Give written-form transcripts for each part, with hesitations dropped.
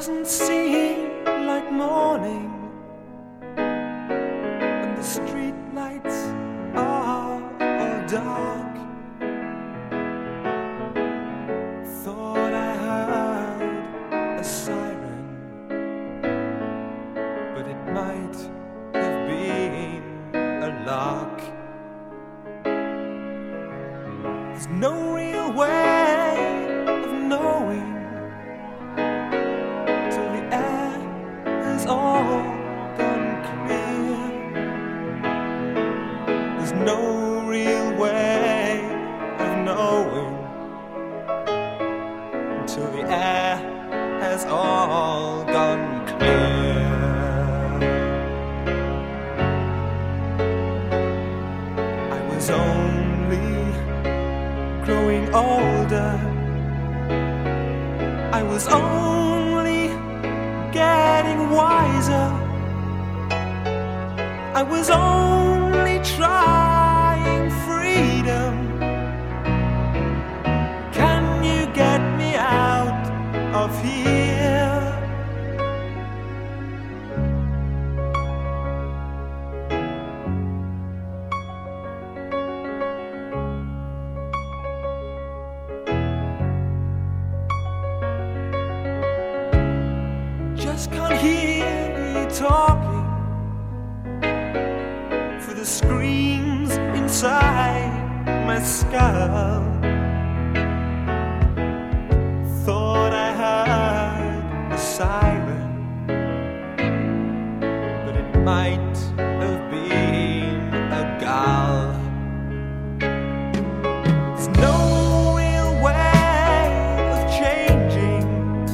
Doesn't seem like morning, and the street lights are all dark. Thought I heard a siren, but it might have been a lark. There's no real way of knowing all gone clear. There's no real way of knowing until the air has all gone clear. I was only growing older. I was only getting wiser. I was only trying freedom. Can you get me out of here? Just can't hear you talking for the screams inside my skull. Thought I heard a siren, but it might have been a gull. There's no real way of changing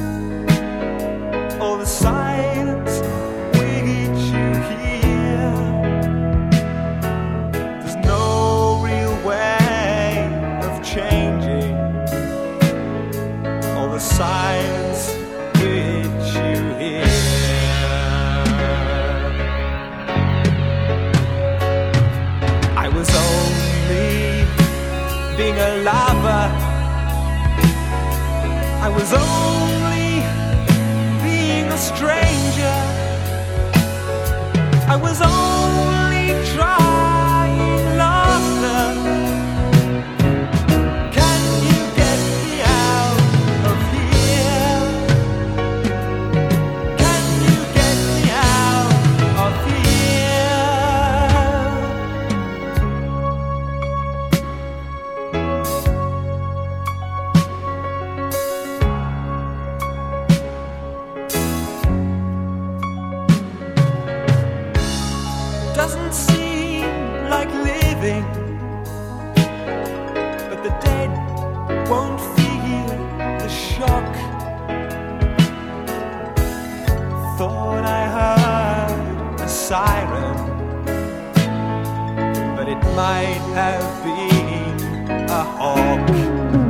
all the silence which you hear. There's no real way of changing all the silence which you hear. I was only being a lover. I was only a stranger. I was only trying laughter. Can you get me out of here? Can you get me out of Doesn't seem like living, but the dead won't feel the shock. Thought I heard a siren, but it might have been a hawk.